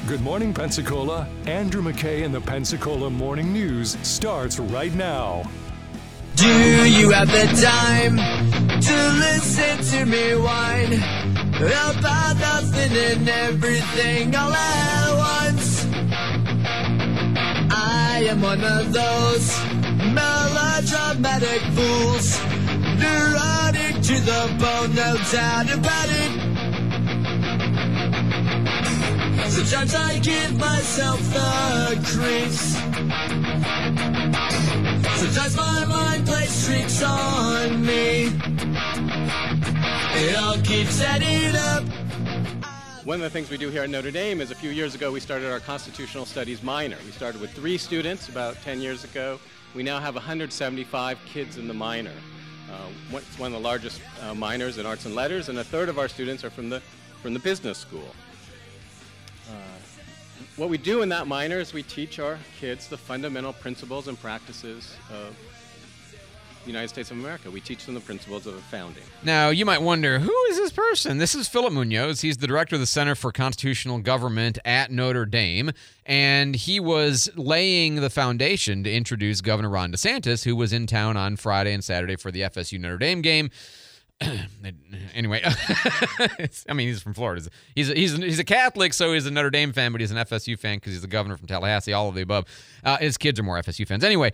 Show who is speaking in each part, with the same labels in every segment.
Speaker 1: Good morning, Pensacola. Andrew McKay and the Pensacola Morning News starts right now.
Speaker 2: Do you have the time to listen to me whine about nothing and everything all at once? I am one of those melodramatic fools, neurotic to the bone, no doubt about it. Sometimes I give myself the creeps. Sometimes my mind plays tricks on me. It all keeps adding up.
Speaker 3: One of the things we do here at Notre Dame is a few years ago we started our Constitutional Studies minor. We started with 3 students about 10 years ago. We now have 175 kids in the minor. It's one of the largest minors in arts and letters, and a third of our students are from the business school. What we do in that minor is we teach our kids the fundamental principles and practices of the United States of America. We teach them the principles of the founding.
Speaker 4: Now, you might wonder, who is this person? This is Philip Munoz. He's the director of the Center for Constitutional Government at Notre Dame, and he was laying the foundation to introduce Governor Ron DeSantis, who was in town on Friday and Saturday for the FSU Notre Dame game. Anyway, I mean, he's from Florida. He's a Catholic, so he's a Notre Dame fan, but he's an FSU fan because he's the governor from Tallahassee, all of the above. His kids are more FSU fans. Anyway,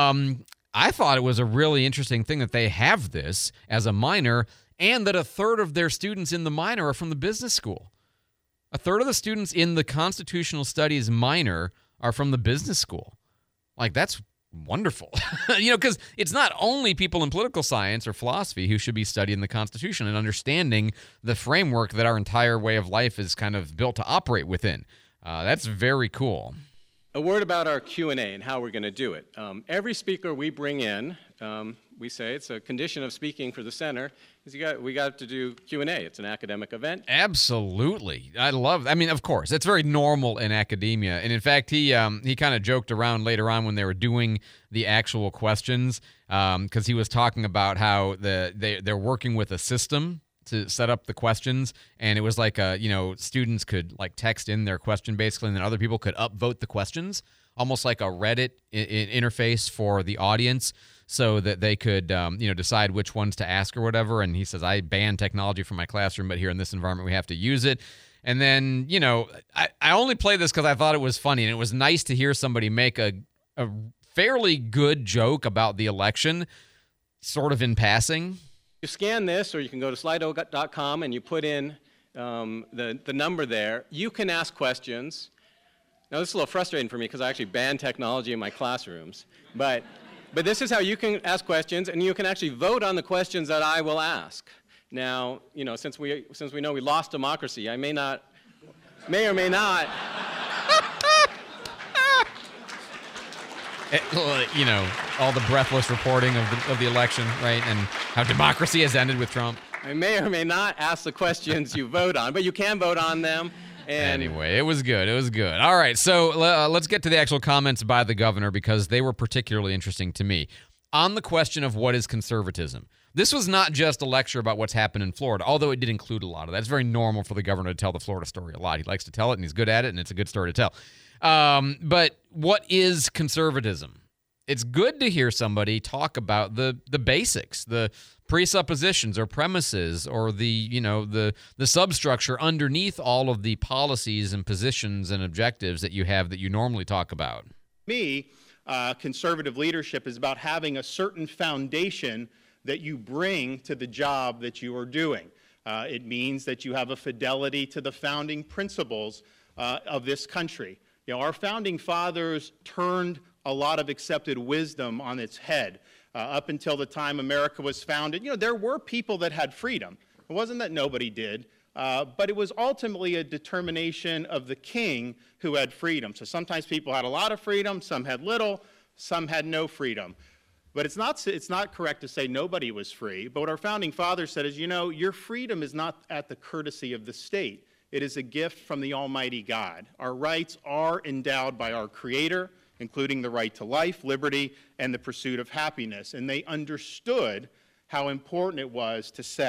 Speaker 4: I thought it was a really interesting thing that they have this as a minor and that a third of their students in the minor are from the business school. A third of the students in the Constitutional Studies minor are from the business school. Like, that's wonderful. Because it's not only people in political science or philosophy who should be studying the Constitution and understanding the framework that our entire way of life is kind of built to operate within. That's very cool.
Speaker 3: A word about our Q&A and how we're going to do it. Every speaker we bring in, we say it's a condition of speaking for the center, is we got to do Q&A. It's an academic event.
Speaker 4: Absolutely. Of course, it's very normal in academia. And in fact, he kind of joked around later on when they were doing the actual questions, because he was talking about how they're working with a system to set up the questions, and it was like students could like text in their question basically, and then other people could upvote the questions, almost like a Reddit interface for the audience, so that they could decide which ones to ask or whatever. And he says, I banned technology from my classroom, but here in this environment we have to use it. And then I only play this because I thought it was funny, and it was nice to hear somebody make a fairly good joke about the election, sort of in passing.
Speaker 3: You scan this, or you can go to slido.com and you put in the number there. You can ask questions. Now, this is a little frustrating for me because I actually banned technology in my classrooms. But this is how you can ask questions, and you can actually vote on the questions that I will ask. Now, since we know we lost democracy, I may or may not.
Speaker 4: All the breathless reporting of the election, right? And how democracy has ended with Trump.
Speaker 3: I may or may not ask the questions you vote on, but you can vote on them. And
Speaker 4: anyway, it was good. All right, so let's get to the actual comments by the governor, because they were particularly interesting to me. On the question of what is conservatism, this was not just a lecture about what's happened in Florida, although it did include a lot of that. It's very normal for the governor to tell the Florida story a lot. He likes to tell it, and he's good at it, and it's a good story to tell. But what is conservatism? It's good to hear somebody talk about the basics, the presuppositions or premises, or the substructure underneath all of the policies and positions and objectives that you have that you normally talk about.
Speaker 5: Conservative leadership is about having a certain foundation that you bring to the job that you are doing. It means that you have a fidelity to the founding principles of this country. Our founding fathers turned a lot of accepted wisdom on its head. Up until the time America was founded, there were people that had freedom. It wasn't that nobody did, but it was ultimately a determination of the king who had freedom. So sometimes people had a lot of freedom, some had little, some had no freedom. But it's not correct to say nobody was free. But what our founding fathers said is, your freedom is not at the courtesy of the state. It is a gift from the Almighty God. Our rights are endowed by our Creator, including the right to life, liberty, and the pursuit of happiness. And they understood how important it was to set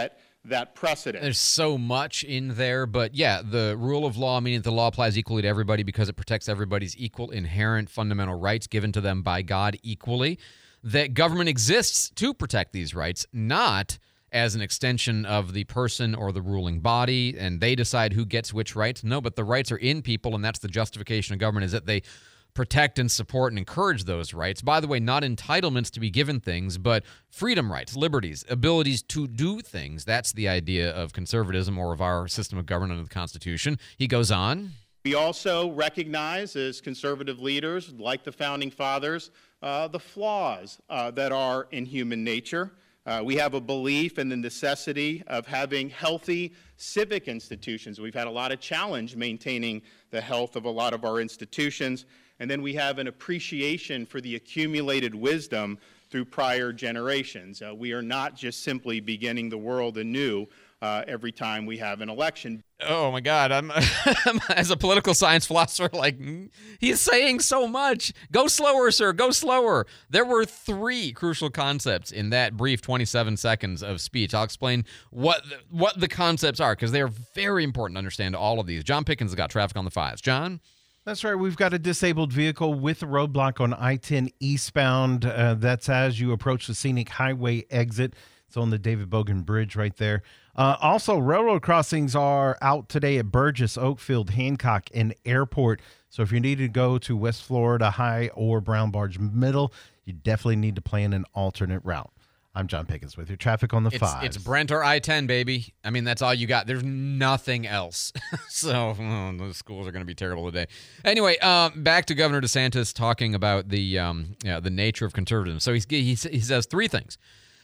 Speaker 5: that precedent.
Speaker 4: There's so much in there, but yeah, the rule of law, meaning that the law applies equally to everybody because it protects everybody's equal inherent fundamental rights given to them by God equally, that government exists to protect these rights, not as an extension of the person or the ruling body, and they decide who gets which rights. No, but the rights are in people, and that's the justification of government, is that they protect and support and encourage those rights. By the way, not entitlements to be given things, but freedom rights, liberties, abilities to do things. That's the idea of conservatism or of our system of government under the Constitution. He goes on.
Speaker 5: We also recognize as conservative leaders, like the Founding Fathers, the flaws that are in human nature. We have a belief in the necessity of having healthy civic institutions. We've had a lot of challenge maintaining the health of a lot of our institutions. And then we have an appreciation for the accumulated wisdom through prior generations. We are not just simply beginning the world anew every time we have an election.
Speaker 4: Oh my God, I'm as a political science philosopher, like, he's saying so much. Go slower, sir, go slower. There were 3 crucial concepts in that brief 27 seconds of speech. I'll explain what the concepts are, because they are very important to understand all of these. John Pickens has got traffic on the 5s. John?
Speaker 6: That's right. We've got a disabled vehicle with a roadblock on I-10 eastbound. That's as you approach the scenic highway exit. It's on the David Bogan Bridge right there. Also, railroad crossings are out today at Burgess, Oakfield, Hancock, and Airport. So if you need to go to West Florida High or Brown Barge Middle, you definitely need to plan an alternate route. I'm John Pickens with your traffic on the 5.
Speaker 4: It's Brent or I-10, baby. I mean, that's all you got. There's nothing else. So the schools are going to be terrible today. Anyway, back to Governor DeSantis talking about the nature of conservatism. So he says 3 things.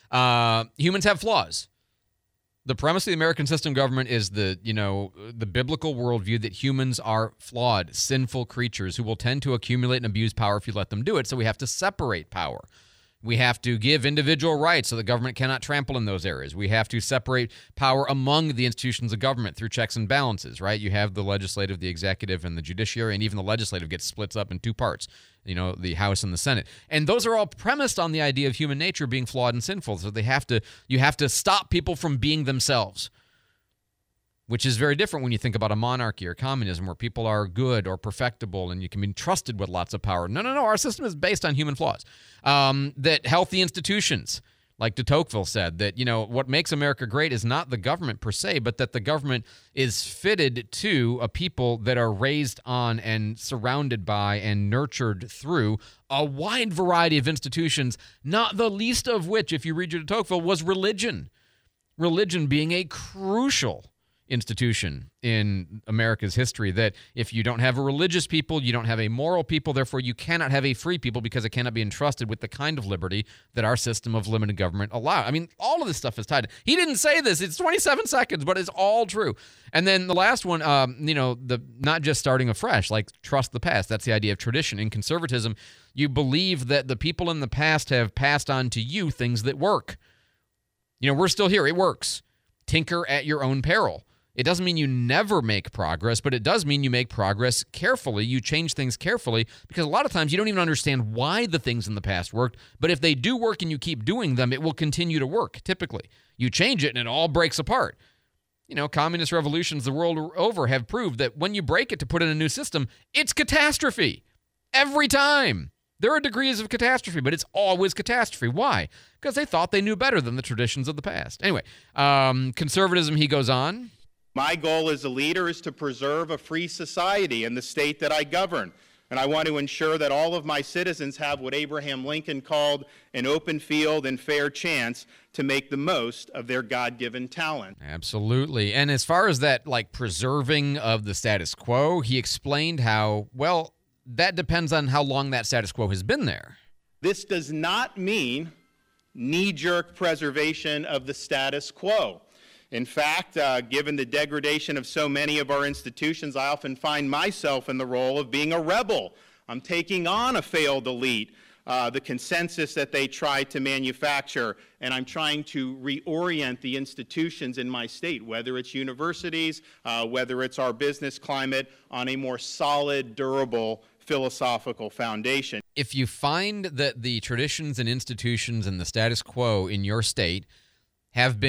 Speaker 4: Humans have flaws. The premise of the American system of government is the biblical worldview that humans are flawed, sinful creatures who will tend to accumulate and abuse power if you let them do it. So we have to separate power. We have to give individual rights so the government cannot trample in those areas. We have to separate power among the institutions of government through checks and balances, right? You have the legislative, the executive, and the judiciary, and even the legislative gets splits up in 2 parts, the House and the Senate. And those are all premised on the idea of human nature being flawed and sinful. So you have to stop people from being themselves, which is very different when you think about a monarchy or communism where people are good or perfectible and you can be trusted with lots of power. No. Our system is based on human flaws. That healthy institutions, like de Tocqueville said, that, what makes America great is not the government per se, but that the government is fitted to a people that are raised on and surrounded by and nurtured through a wide variety of institutions, not the least of which, if you read de Tocqueville, was religion. Religion being a crucial institution in America's history, that if you don't have a religious people, you don't have a moral people, therefore you cannot have a free people because it cannot be entrusted with the kind of liberty that our system of limited government allows. I mean, all of this stuff is tied. He didn't say this. It's 27 seconds, but it's all true. And then the last one, the not just starting afresh, like trust the past. That's the idea of tradition. In conservatism, you believe that the people in the past have passed on to you things that work. We're still here. It works. Tinker at your own peril. It doesn't mean you never make progress, but it does mean you make progress carefully. You change things carefully because a lot of times you don't even understand why the things in the past worked, but if they do work and you keep doing them, it will continue to work, typically. You change it and it all breaks apart. Communist revolutions the world over have proved that when you break it to put in a new system, it's catastrophe. Every time. There are degrees of catastrophe, but it's always catastrophe. Why? Because they thought they knew better than the traditions of the past. Anyway, conservatism, he goes on.
Speaker 5: My goal as a leader is to preserve a free society in the state that I govern. And I want to ensure that all of my citizens have what Abraham Lincoln called an open field and fair chance to make the most of their God-given talent.
Speaker 4: Absolutely. And as far as that, preserving of the status quo, he explained how, that depends on how long that status quo has been there.
Speaker 5: This does not mean knee-jerk preservation of the status quo. In fact, given the degradation of so many of our institutions, I often find myself in the role of being a rebel. I'm taking on a failed elite, the consensus that they try to manufacture, and I'm trying to reorient the institutions in my state, whether it's universities, whether it's our business climate, on a more solid, durable, philosophical foundation.
Speaker 4: If you find that the traditions and institutions and the status quo in your state have been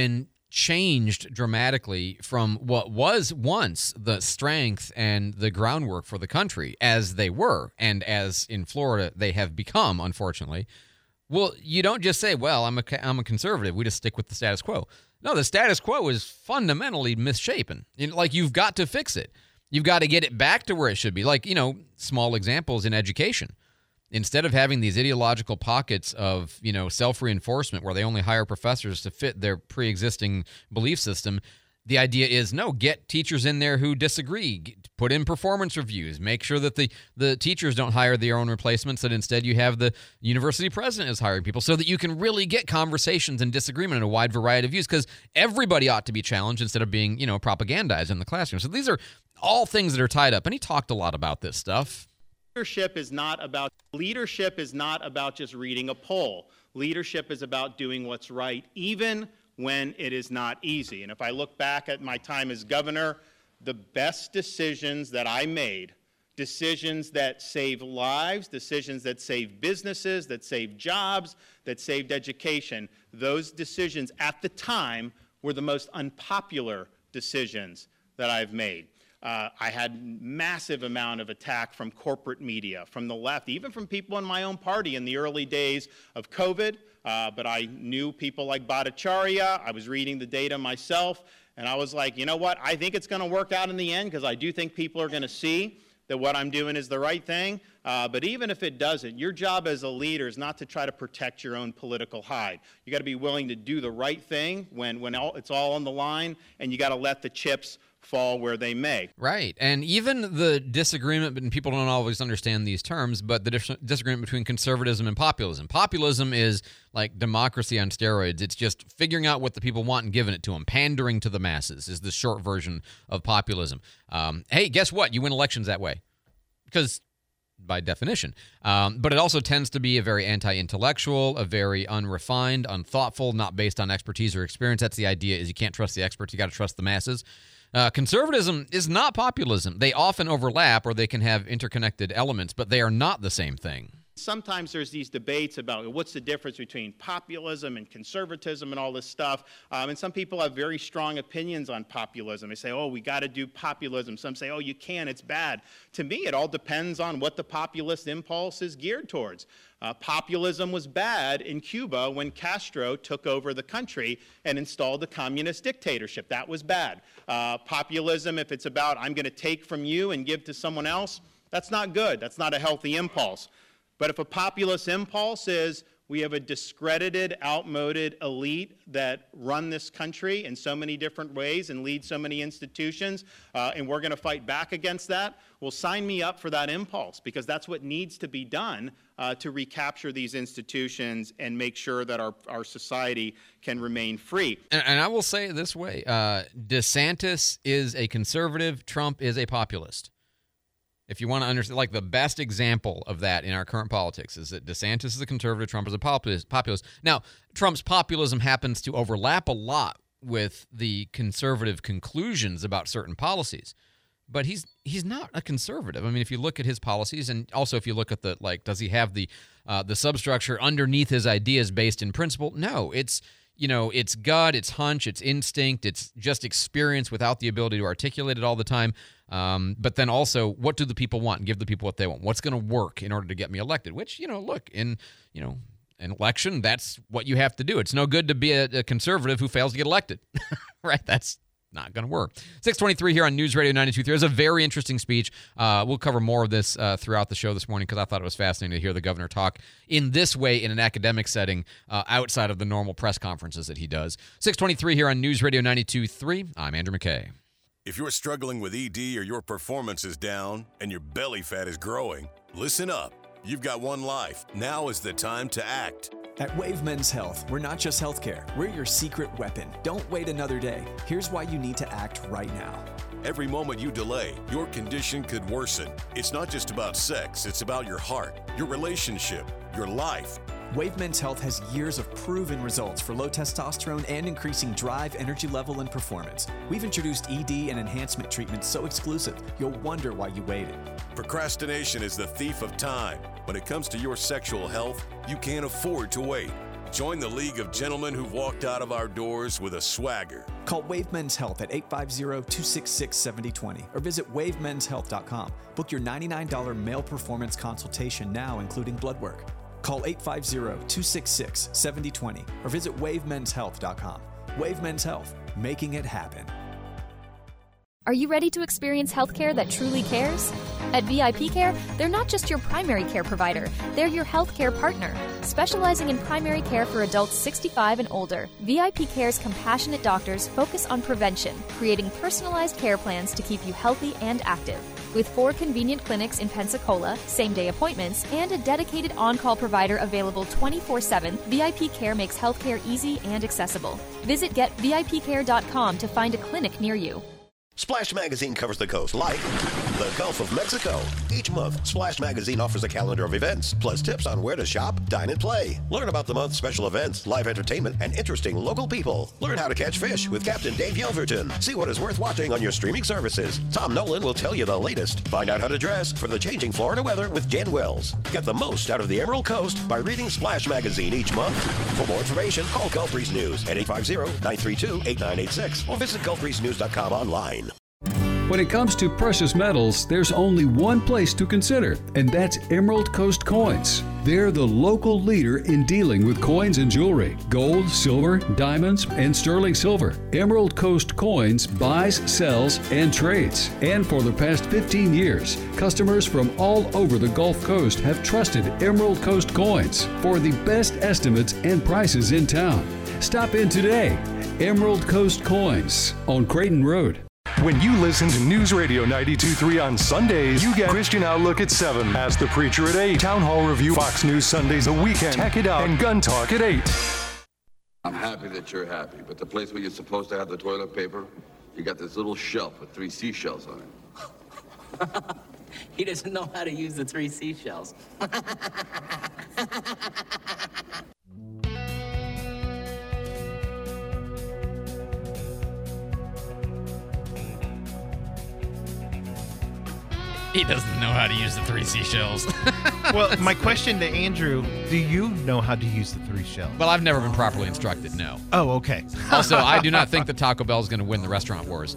Speaker 4: changed dramatically from what was once the strength and the groundwork for the country, as they were, and as in Florida they have become, unfortunately. Well, you don't just say, well, I'm a conservative. We just stick with the status quo. No, the status quo is fundamentally misshapen. Like, you've got to fix it. You've got to get it back to where it should be. Like, small examples in education. Instead of having these ideological pockets of, self-reinforcement where they only hire professors to fit their pre-existing belief system, the idea is, no, get teachers in there who disagree. Put in performance reviews. Make sure that the teachers don't hire their own replacements, that instead you have the university president is hiring people, so that you can really get conversations and disagreement and a wide variety of views, because everybody ought to be challenged instead of being, propagandized in the classroom. So these are all things that are tied up, and he talked a lot about this stuff.
Speaker 5: Leadership is not about just reading a poll. Leadership is about doing what's right, even when it is not easy. And if I look back at my time as governor, the best decisions that I made, decisions that save lives, decisions that save businesses, that save jobs, that saved education, those decisions at the time were the most unpopular decisions that I've made. I had massive amount of attack from corporate media, from the left, even from people in my own party in the early days of COVID. But I knew people like Bhattacharya. I was reading the data myself, and I was like, you know what? I think it's going to work out in the end, because I do think people are going to see that what I'm doing is the right thing. But even if it doesn't, your job as a leader is not to try to protect your own political hide. You got to be willing to do the right thing when it's all on the line, and you got to let the chips fall where they may.
Speaker 4: Right. And even the disagreement, and people don't always understand these terms, but the disagreement between conservatism and populism. Populism is like democracy on steroids. It's just figuring out what the people want and giving it to them. Pandering to the masses is the short version of populism. Hey, guess what? You win elections that way, because by definition. But it also tends to be a very anti-intellectual, a very unrefined, unthoughtful, not based on expertise or experience. That's the idea, is you can't trust the experts. You got to trust the masses. Conservatism is not populism. They often overlap, or they can have interconnected elements, but they are not the same thing.
Speaker 5: Sometimes there's these debates about what's the difference between populism and conservatism and all this stuff. And some people have very strong opinions on populism. They say, oh, we got to do populism. Some say, oh, you can't, it's bad. To me, it all depends on what the populist impulse is geared towards. Populism was bad in Cuba when Castro took over the country and installed the communist dictatorship. That was bad. Populism, if it's about I'm going to take from you and give to someone else, that's not good. That's not a healthy impulse. But if a populist impulse is we have a discredited, outmoded elite that run this country in so many different ways and lead so many institutions, and we're going to fight back against that, well, sign me up for that impulse, because that's what needs to be done to recapture these institutions and make sure that our society can remain free.
Speaker 4: And I will say it this way, DeSantis is a conservative, Trump is a populist. If you want to understand, like, the best example of that in our current politics is that DeSantis is a conservative, Trump is a populist. Now, Trump's populism happens to overlap a lot with the conservative conclusions about certain policies, but he's not a conservative. I mean, if you look at his policies, and also if you look at does he have the substructure underneath his ideas based in principle? No, it's gut, it's hunch, it's instinct, it's just experience without the ability to articulate it all the time. But then also, what do the people want? And give the people what they want. What's going to work in order to get me elected? Which, look, in an election, that's what you have to do. It's no good to be a conservative who fails to get elected, right? That's not going to work. 623 here on News Radio 92.3. It was a very interesting speech. We'll cover more of this throughout the show this morning, because I thought it was fascinating to hear the governor talk in this way in an academic setting outside of the normal press conferences that he does. 623 here on News Radio 92.3. I'm Andrew McKay.
Speaker 7: If you're struggling with ED or your performance is down and your belly fat is growing, listen up. You've got one life. Now is the time to act.
Speaker 8: At Wave Men's Health, we're not just healthcare. We're your secret weapon. Don't wait another day. Here's why you need to act right now.
Speaker 7: Every moment you delay, your condition could worsen. It's not just about sex. It's about your heart, your relationship, your life.
Speaker 8: Wave Men's Health has years of proven results for low testosterone and increasing drive, energy level, and performance. We've introduced ED and enhancement treatments so exclusive, you'll wonder why you waited.
Speaker 7: Procrastination is the thief of time. When it comes to your sexual health, you can't afford to wait. Join the League of Gentlemen who walked out of our doors with a swagger.
Speaker 8: Call Wave Men's Health at 850-266-7020 or visit wavemenshealth.com. Book your $99 male performance consultation now, including blood work. Call 850-266-7020 or visit wavemenshealth.com. Wave Men's Health, making it happen.
Speaker 9: Are you ready to experience healthcare that truly cares? At VIP Care, they're not just your primary care provider, they're your healthcare partner. Specializing in primary care for adults 65 and older, VIP Care's compassionate doctors focus on prevention, creating personalized care plans to keep you healthy and active. With 4 convenient clinics in Pensacola, same-day appointments, and a dedicated on-call provider available 24/7, VIP Care makes healthcare easy and accessible. Visit GetVIPCare.com to find a clinic near you.
Speaker 10: Splash Magazine covers the coast like the Gulf of Mexico. Each month, Splash Magazine offers a calendar of events, plus tips on where to shop, dine, and play. Learn about the month's special events, live entertainment, and interesting local people. Learn how to catch fish with Captain Dave Yelverton. See what is worth watching on your streaming services. Tom Nolan will tell you the latest. Find out how to dress for the changing Florida weather with Jen Wells. Get the most out of the Emerald Coast by reading Splash Magazine each month. For more information, call Gulf Breeze News at 850-932-8986 or visit GulfBreezeNews.com online.
Speaker 11: When it comes to precious metals, there's only one place to consider, and that's Emerald Coast Coins. They're the local leader in dealing with coins and jewelry, gold, silver, diamonds, and sterling silver. Emerald Coast Coins buys, sells, and trades. And for the past 15 years, customers from all over the Gulf Coast have trusted Emerald Coast Coins for the best estimates and prices in town. Stop in today. Emerald Coast Coins on Creighton Road.
Speaker 1: When you listen to News Radio 92.3 on Sundays, you get Christian Outlook at 7, Ask the Preacher at 8, Town Hall Review, Fox News Sundays a weekend, Tech It Out, and Gun Talk at 8.
Speaker 12: I'm happy that you're happy, but the place where you're supposed to have the toilet paper, you got this little shelf with 3 seashells on it.
Speaker 13: He doesn't know how to use the 3 seashells.
Speaker 4: He doesn't know how to use the 3 seashells.
Speaker 6: Well, my question to Andrew, do you know how to use the 3 shells?
Speaker 4: Well, I've never been properly instructed, no.
Speaker 6: Oh, okay.
Speaker 4: Also, I do not think that Taco Bell is going to win the restaurant wars.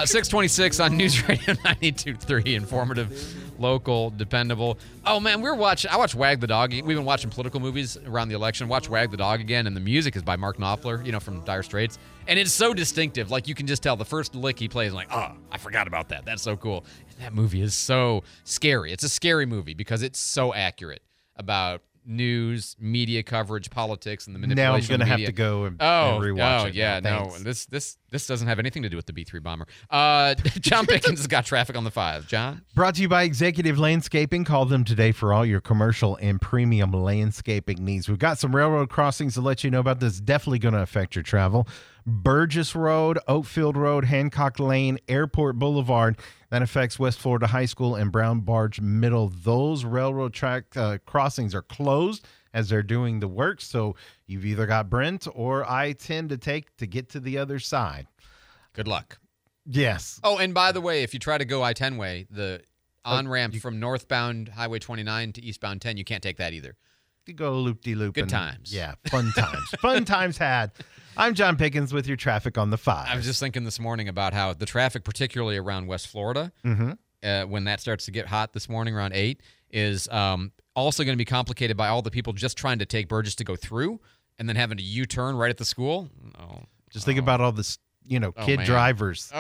Speaker 4: 626 on News Radio 92.3, informative, local, dependable. Oh, man, I watched Wag the Dog. We've been watching political movies around the election. Watch Wag the Dog again, and the music is by Mark Knopfler, from Dire Straits. And it's so distinctive. Like, you can just tell the first lick he plays, like, oh, I forgot about that. That's so cool. And that movie is so scary. It's a scary movie because it's so accurate about news, media coverage, politics, and the manipulation
Speaker 6: Now I'm
Speaker 4: going
Speaker 6: to have to go and rewatch it.
Speaker 4: Oh, yeah, no. This doesn't have anything to do with the B-3 bomber. John Pickens has got traffic on the 5. John?
Speaker 6: Brought to you by Executive Landscaping. Call them today for all your commercial and premium landscaping needs. We've got some railroad crossings to let you know about. This is definitely going to affect your travel. Burgess Road, Oakfield Road, Hancock Lane, Airport Boulevard. That affects West Florida High School and Brown Barge Middle. Those railroad track crossings are closed as they're doing the work. So you've either got Brent or I-10 to take to get to the other side.
Speaker 4: Good luck.
Speaker 6: Yes.
Speaker 4: Oh, and by the way, if you try to go I-10 way, the on-ramp from northbound Highway 29 to eastbound 10, you can't take that either.
Speaker 6: You go loop-de-loop.
Speaker 4: Good times.
Speaker 6: Yeah, fun times. Fun times had. I'm John Pickens with your traffic on the 5.
Speaker 4: I was just thinking this morning about how the traffic, particularly around West Florida, when that starts to get hot this morning around 8, is also going to be complicated by all the people just trying to take Burgess to go through and then having to U-turn right at the school.
Speaker 6: Just think about all this, kid drivers.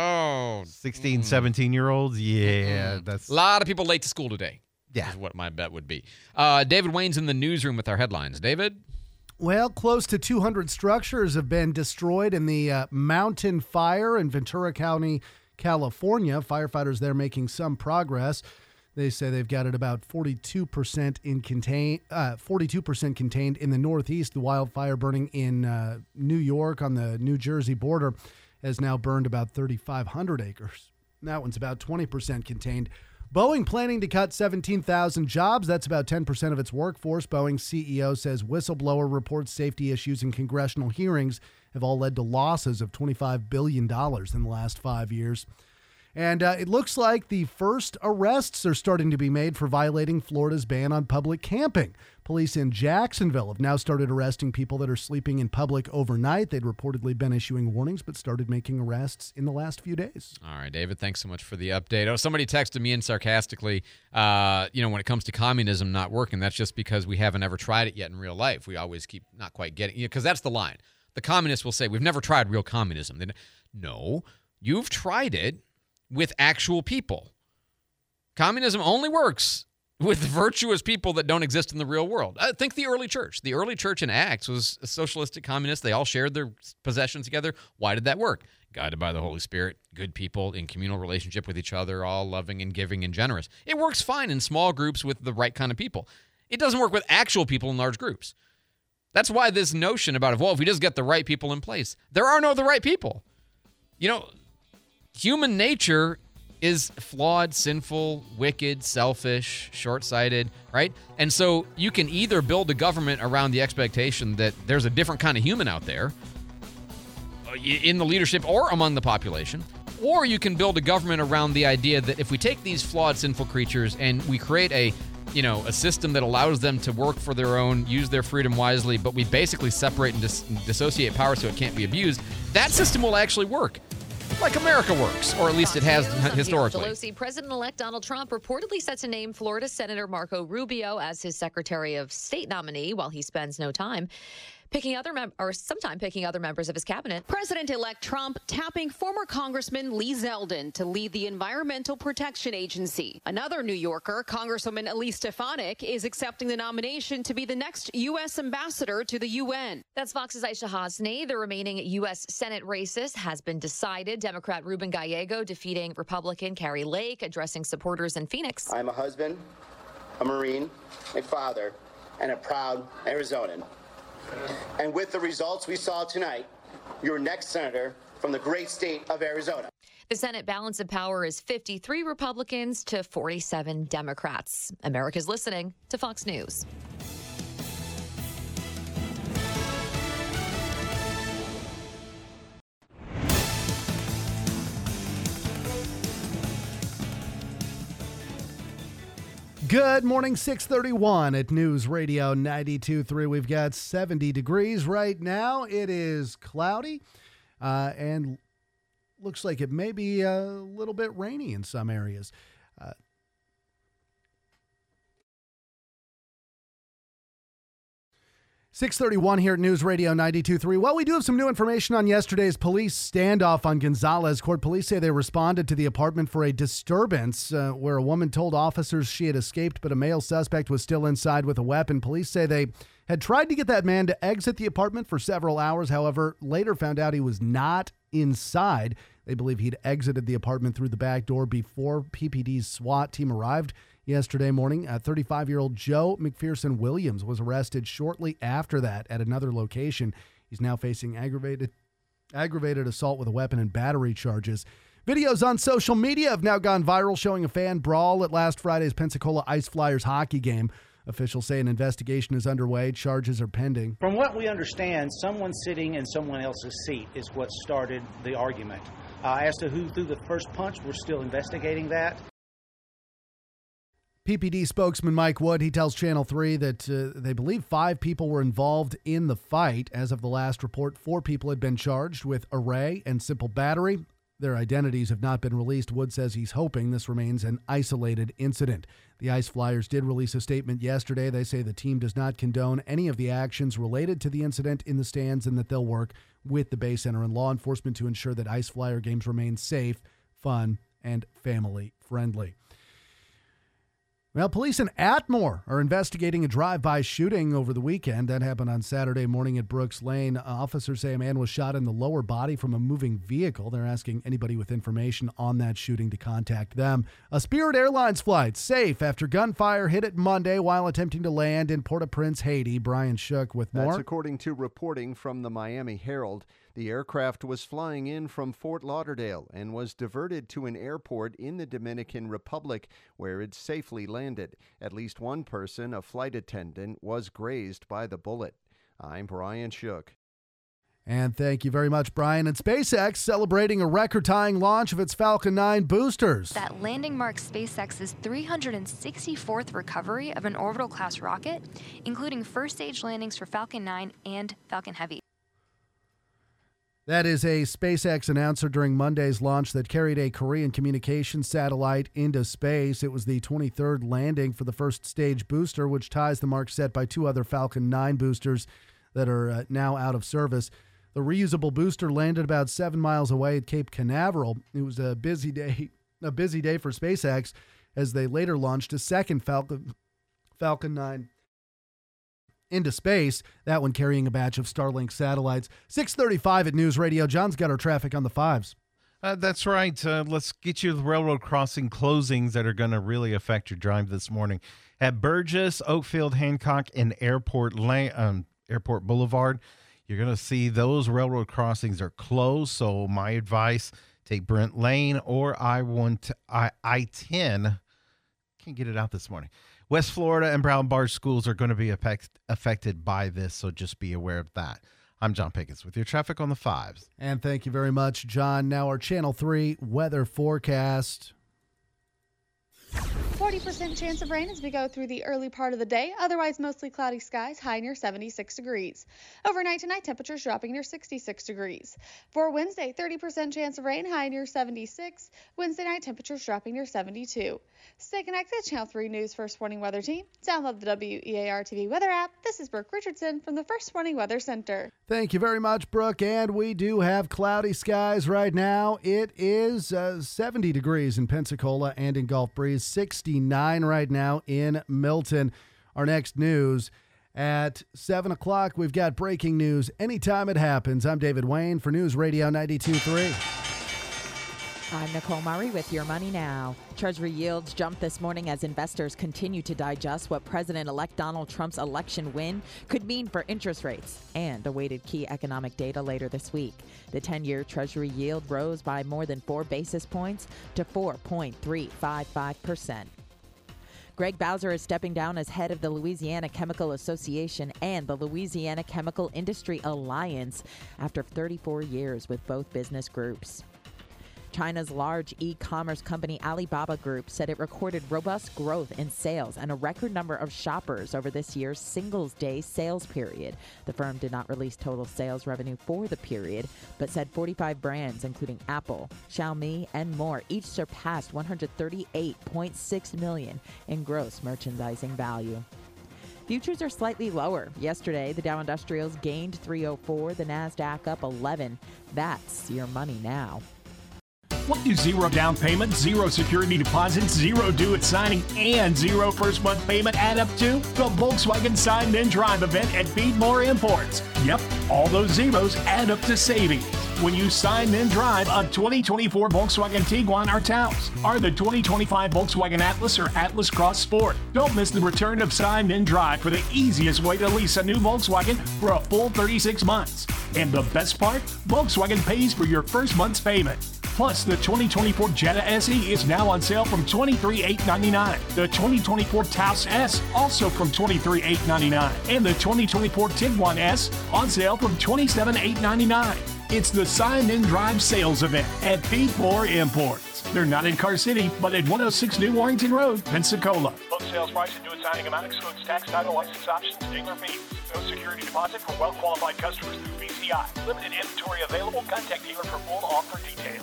Speaker 6: 16, 17-year-olds. Yeah, that's
Speaker 4: a lot of people late to school today.
Speaker 6: Yeah.
Speaker 4: Is what my bet would be. David Wayne's in the newsroom with our headlines. David?
Speaker 14: Well, close to 200 structures have been destroyed in the mountain fire in Ventura County, California. Firefighters there making some progress. They say they've got it about 42% contained in the Northeast. The wildfire burning in New York on the New Jersey border has now burned about 3,500 acres. That one's about 20% contained. Boeing planning to cut 17,000 jobs. That's about 10% of its workforce. Boeing's CEO says whistleblower reports, safety issues, and congressional hearings have all led to losses of $25 billion in the last 5 years. And it looks like the first arrests are starting to be made for violating Florida's ban on public camping. Police in Jacksonville have now started arresting people that are sleeping in public overnight. They'd reportedly been issuing warnings, but started making arrests in the last few days.
Speaker 4: All right, David, thanks so much for the update. Oh, somebody texted me in sarcastically, when it comes to communism not working, that's just because we haven't ever tried it yet in real life. We always keep not quite getting, because that's the line. The communists will say, we've never tried real communism. No, you've tried it with actual people. Communism only works with virtuous people that don't exist in the real world. I think the early church. The early church in Acts was a socialistic communist. They all shared their possessions together. Why did that work? Guided by the Holy Spirit, good people in communal relationship with each other, all loving and giving and generous. It works fine in small groups with the right kind of people. It doesn't work with actual people in large groups. That's why this notion about, if we just get the right people in place, there are no the right people. Human nature is flawed, sinful, wicked, selfish, short-sighted, right? And so you can either build a government around the expectation that there's a different kind of human out there in the leadership or among the population, or you can build a government around the idea that if we take these flawed, sinful creatures and we create a system that allows them to work for their own, use their freedom wisely, but we basically separate and dissociate power so it can't be abused, that system will actually work. Like America works, or at least it has historically.
Speaker 15: Pelosi, President-elect Donald Trump reportedly set to name Florida Senator Marco Rubio as his Secretary of State nominee while he spends no time picking other members of his cabinet.
Speaker 16: President-elect Trump tapping former Congressman Lee Zeldin to lead the Environmental Protection Agency. Another New Yorker, Congresswoman Elise Stefanik, is accepting the nomination to be the next U.S. ambassador to the UN.
Speaker 15: That's Fox's Aisha Hasni. The remaining U.S. Senate races has been decided. Democrat Ruben Gallego defeating Republican Carrie Lake, addressing supporters in Phoenix.
Speaker 17: I'm a husband, a Marine, a father, and a proud Arizonan. And with the results we saw tonight, your next senator from the great state of Arizona.
Speaker 15: The Senate balance of power is 53 Republicans to 47 Democrats. America's listening to Fox News.
Speaker 14: Good morning, 631 at News Radio 92.3. We've got 70 degrees right now. It is cloudy and looks like it may be a little bit rainy in some areas. 631 here at News Radio 92.3. Well, we do have some new information on yesterday's police standoff on Gonzalez Court. Police say they responded to the apartment for a disturbance where a woman told officers she had escaped, but a male suspect was still inside with a weapon. Police say they had tried to get that man to exit the apartment for several hours. However, later found out he was not inside. They believe he'd exited the apartment through the back door before PPD's SWAT team arrived. Yesterday morning, 35-year-old Joe McPherson Williams was arrested shortly after that at another location. He's now facing aggravated assault with a weapon and battery charges. Videos on social media have now gone viral showing a fan brawl at last Friday's Pensacola Ice Flyers hockey game. Officials say an investigation is underway. Charges are pending.
Speaker 18: From what we understand, someone sitting in someone else's seat is what started the argument. As to who threw the first punch, we're still investigating that.
Speaker 14: PPD spokesman Mike Wood, he tells Channel 3 that they believe 5 people were involved in the fight. As of the last report, 4 people had been charged with array and simple battery. Their identities have not been released. Wood says he's hoping this remains an isolated incident. The Ice Flyers did release a statement yesterday. They say the team does not condone any of the actions related to the incident in the stands and that they'll work with the Bay Center and law enforcement to ensure that Ice Flyer games remain safe, fun, and family-friendly. Well, police in Atmore are investigating a drive-by shooting over the weekend. That happened on Saturday morning at Brooks Lane. Officers say a man was shot in the lower body from a moving vehicle. They're asking anybody with information on that shooting to contact them. A Spirit Airlines flight safe after gunfire hit it Monday while attempting to land in Port-au-Prince, Haiti. Brian Shook with more.
Speaker 19: That's according to reporting from the Miami Herald. The aircraft was flying in from Fort Lauderdale and was diverted to an airport in the Dominican Republic where it safely landed. At least one person, a flight attendant, was grazed by the bullet. I'm Brian Shook.
Speaker 14: And thank you very much, Brian. And SpaceX celebrating a record-tying launch of its Falcon 9 boosters.
Speaker 20: That landing marks SpaceX's 364th recovery of an orbital-class rocket, including first-stage landings for Falcon 9 and Falcon Heavy.
Speaker 14: That is a SpaceX announcer during Monday's launch that carried a Korean communications satellite into space. It was the 23rd landing for the first stage booster, which ties the mark set by 2 other Falcon 9 boosters that are now out of service. The reusable booster landed about 7 miles away at Cape Canaveral. It was a busy day for SpaceX as they later launched a second Falcon 9 into space, that one carrying a batch of Starlink satellites. 6:35 at News Radio. John's got our traffic on the 5s.
Speaker 6: That's right. Let's get you the railroad crossing closings that are going to really affect your drive this morning. At Burgess, Oakfield, Hancock, and Airport Boulevard, you're going to see those railroad crossings are closed. So my advice, take Brent Lane or I-10. Can't get it out this morning. West Florida and Brown Barge schools are going to be affected by this, so just be aware of that. I'm John Pickens with your traffic on the 5s.
Speaker 14: And thank you very much, John. Now our Channel 3 weather forecast.
Speaker 21: 40% chance of rain as we go through the early part of the day. Otherwise, mostly cloudy skies, high near 76 degrees. Overnight tonight, temperatures dropping near 66 degrees. For Wednesday, 30% chance of rain, high near 76. Wednesday night, temperatures dropping near 72. Stay connected. Channel 3 News First Warning Weather Team. Download the WEAR TV weather app. This is Brooke Richardson from the First Warning Weather Center.
Speaker 14: Thank you very much, Brooke. And we do have cloudy skies right now. It is 70 degrees in Pensacola and in Gulf Breeze, 69 right now in Milton. Our next news at 7 o'clock, we've got breaking news anytime it happens. I'm David Wayne for News Radio 92.3.
Speaker 22: I'm Nicole Murray with Your Money Now. Treasury yields jumped this morning as investors continue to digest what President-elect Donald Trump's election win could mean for interest rates and awaited key economic data later this week. The 10-year Treasury yield rose by more than 4 basis points to 4.355%. Greg Bowser is stepping down as head of the Louisiana Chemical Association and the Louisiana Chemical Industry Alliance after 34 years with both business groups. China's large e-commerce company Alibaba Group said it recorded robust growth in sales and a record number of shoppers over this year's Singles' Day sales period. The firm did not release total sales revenue for the period, but said 45 brands, including Apple, Xiaomi, and more, each surpassed $138.6 million in gross merchandising value. Futures are slightly lower. Yesterday, the Dow Industrials gained 304, the NASDAQ up 11. That's Your Money Now.
Speaker 23: What do 0 down payment, 0 security deposits, 0 due at signing, and 0 first month payment add up to? The Volkswagen Sign Then Drive event at Beatmore Imports. Yep, all those zeros add up to savings. When you sign then drive a 2024 Volkswagen Tiguan or Taos, or the 2025 Volkswagen Atlas or Atlas Cross Sport. Don't miss the return of Sign Then Drive for the easiest way to lease a new Volkswagen for a full 36 months. And the best part? Volkswagen pays for your first month's payment. Plus, the 2024 Jetta SE is now on sale from $23,899. The 2024 Taos S also from $23,899. And the 2024 Tiguan S on sale from $27,899. It's the Sign Then Drive sales event at Beatmore Imports. They're not in Car City, but at 106 New Warrington Road, Pensacola. Book sales price and due at signing amount excludes tax, title, license options, dealer fees. No security deposit for well-qualified customers through BCI. Limited inventory available. Contact dealer for full offer details.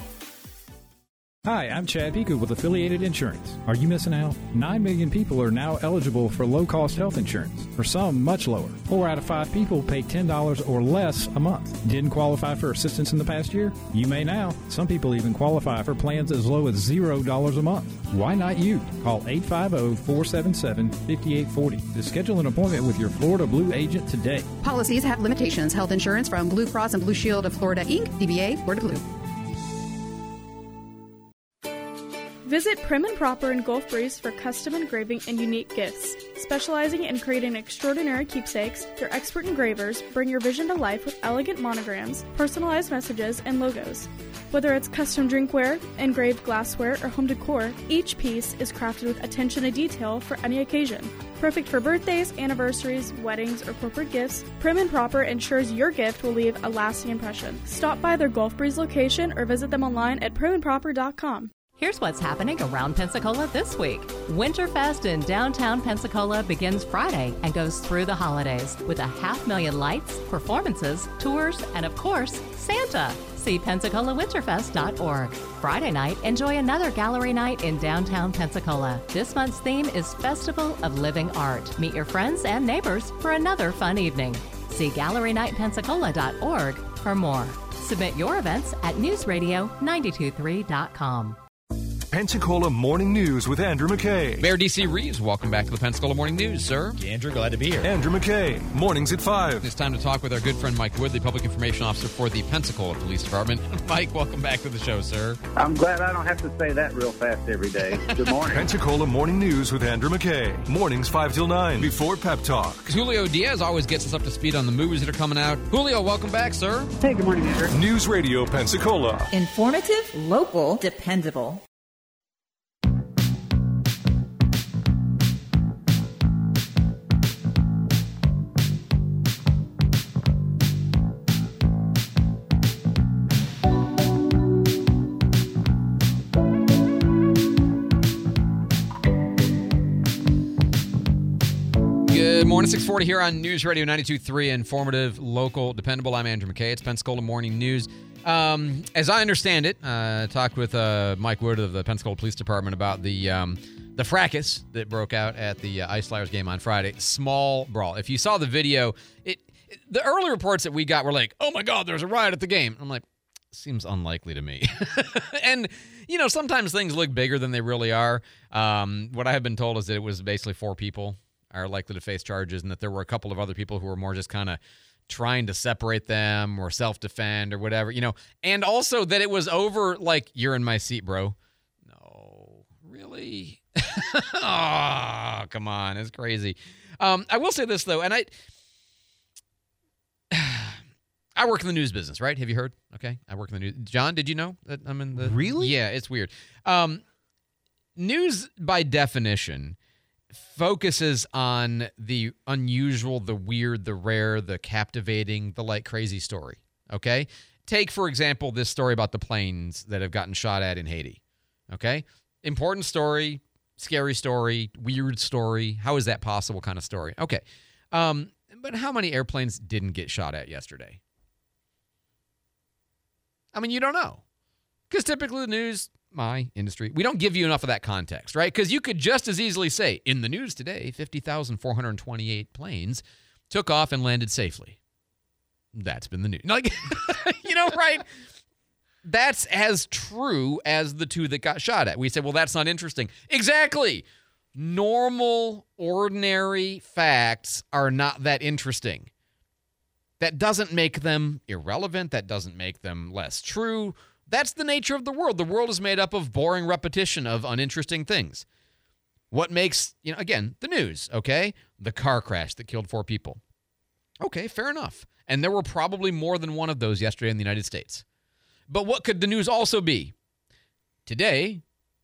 Speaker 24: Hi, I'm Chad Pico with Affiliated Insurance. Are you missing out? 9 million people are now eligible for low-cost health insurance. For some, much lower. 4 out of 5 people pay $10 or less a month. Didn't qualify for assistance in the past year? You may now. Some people even qualify for plans as low as $0 a month. Why not you? Call 850-477-5840 to schedule an appointment with your Florida Blue agent today.
Speaker 25: Policies have limitations. Health insurance from Blue Cross and Blue Shield of Florida, Inc., DBA, Florida Blue.
Speaker 26: Visit Prim and Proper in Gulf Breeze for custom engraving and unique gifts. Specializing in creating extraordinary keepsakes, their expert engravers bring your vision to life with elegant monograms, personalized messages, and logos. Whether it's custom drinkware, engraved glassware, or home decor, each piece is crafted with attention to detail for any occasion. Perfect for birthdays, anniversaries, weddings, or corporate gifts, Prim and Proper ensures your gift will leave a lasting impression. Stop by their Gulf Breeze location or visit them online at primandproper.com.
Speaker 2: Here's what's happening around Pensacola this week. Winterfest in downtown Pensacola begins Friday and goes through the holidays with 500,000 lights, performances, tours, and of course, Santa. See PensacolaWinterfest.org. Friday night, enjoy another gallery night in downtown Pensacola. This month's theme is Festival of Living Art. Meet your friends and neighbors for another fun evening. See GalleryNightPensacola.org for more. Submit your events at newsradio923.com.
Speaker 1: Pensacola Morning News with Andrew McKay.
Speaker 4: Mayor D.C. Reeves, welcome back to the Pensacola Morning News, sir.
Speaker 3: Andrew, glad to be here.
Speaker 1: Andrew McKay, mornings at 5.
Speaker 4: It's time to talk with our good friend Mike Wood, the Public Information Officer for the Pensacola Police Department. Mike, welcome back to the show, sir.
Speaker 5: I'm glad I don't have to say that real fast every day. Good morning.
Speaker 1: Pensacola Morning News with Andrew McKay. Mornings 5 till 9 before Pep Talk.
Speaker 4: Julio Diaz always gets us up to speed on the movies that are coming out. Julio, welcome back, sir.
Speaker 5: Hey, good morning, Andrew.
Speaker 1: News Radio Pensacola.
Speaker 7: Informative, local, dependable.
Speaker 4: Good morning, 640 here on News Radio 92.3, informative, local, dependable. I'm Andrew McKay. It's Pensacola Morning News. As I understand it, I talked with Mike Wood of the Pensacola Police Department about the fracas that broke out at the Ice Flyers game on Friday. Small brawl. If you saw the video, the early reports that we got were like, oh my God, there's a riot at the game. I'm like, seems unlikely to me. And, you know, sometimes things look bigger than they really are. What I have been told is that it was basically 4 people are likely to face charges, and that there were a couple of other people who were more just kind of trying to separate them or self-defend or whatever, you know, and also that it was over, like, you're in my seat, bro. No, really? Oh, come on. It's crazy. I will say this, though, and I work in the news business, right? Have you heard? Okay, I work in the news. John, did you know that I'm in the...
Speaker 6: Really?
Speaker 4: Yeah, it's weird. News, by definition, focuses on the unusual, the weird, the rare, the captivating, the like crazy story, okay? Take, for example, this story about the planes that have gotten shot at in Haiti, okay? Important story, scary story, weird story. How is that possible kind of story? Okay. But how many airplanes didn't get shot at yesterday? I mean, you don't know. Because typically the news... my industry, we don't give you enough of that context, right? Because you could just as easily say, in the news today, 50,428 planes took off and landed safely. That's been the news. Like, you know, right? That's as true as the 2 that got shot at. We say, well, that's not interesting. Exactly. Normal, ordinary facts are not that interesting. That doesn't make them irrelevant. That doesn't make them less true. That's the nature of the world. The world is made up of boring repetition of uninteresting things. What makes, you know, again, the news, okay? The car crash that killed 4 people. Okay, fair enough. And there were probably more than one of those yesterday in the United States. But what could the news also be? Today,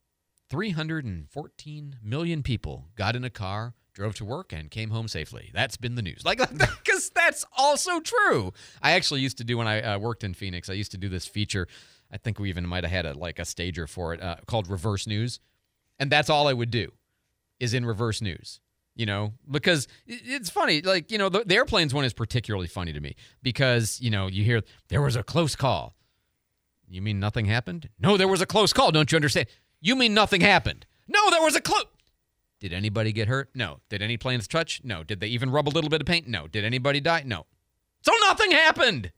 Speaker 4: 314 million people got in a car, drove to work, and came home safely. That's been the news. Like, because that's also true. I actually used to do, when I worked in Phoenix, I used to do this feature. I think we even might have had a stager for it called Reverse News. And that's all I would do is in reverse news, you know, because it's funny. Like, you know, the airplanes one is particularly funny to me because, you know, you hear there was a close call. You mean nothing happened? No, there was a close call. Don't you understand? You mean nothing happened? No, there was a close. Did anybody get hurt? No. Did any planes touch? No. Did they even rub a little bit of paint? No. Did anybody die? No. So nothing happened.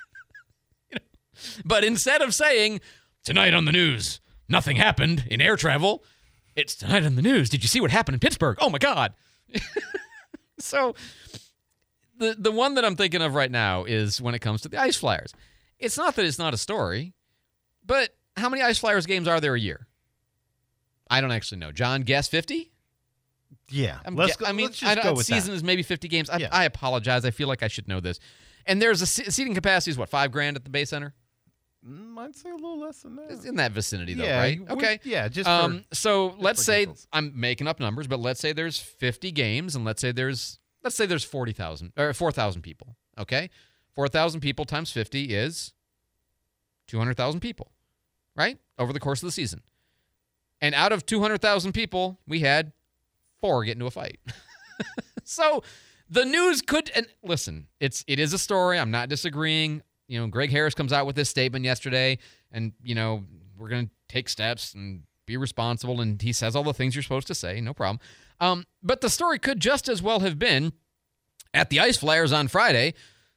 Speaker 4: But instead of saying, tonight on the news, nothing happened in air travel, it's tonight on the news. Did you see what happened in Pittsburgh? Oh, my God. So the one that I'm thinking of right now is when it comes to the Ice Flyers. It's not that it's not a story, but how many Ice Flyers games are there a year? I don't actually know. John, guess 50?
Speaker 6: Yeah.
Speaker 4: Let's go with season is maybe 50 games. I apologize. I feel like I should know this. And there's a seating capacity is what, $5,000 at the Bay Center?
Speaker 6: I'd say a little less than that.
Speaker 4: It's in that vicinity, though,
Speaker 6: Yeah,
Speaker 4: right?
Speaker 6: we-
Speaker 4: Okay.
Speaker 6: yeah, just
Speaker 4: so let's say
Speaker 6: giggles.
Speaker 4: I'm making up numbers, but let's say there's 50 games, and let's say there's 40,000 or 4,000 people. Okay, 4,000 people times 50 is 200,000 people, right? Over the course of the season, and out of 200,000 people, we had 4 get into a fight. So the news could, and listen, it is a story. I'm not disagreeing. You know, Greg Harris comes out with this statement yesterday, and, you know, we're going to take steps and be responsible, and he says all the things you're supposed to say, no problem. But the story could just as well have been at the Ice Flyers on Friday,